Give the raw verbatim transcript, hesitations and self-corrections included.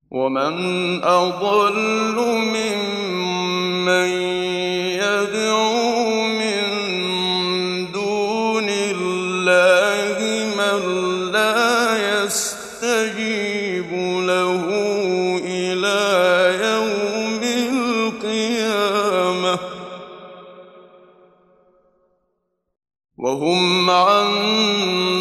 ومن أضل ممن يدعو من دون الله من لا يستجيب له إلى يوم القيامة وهم عن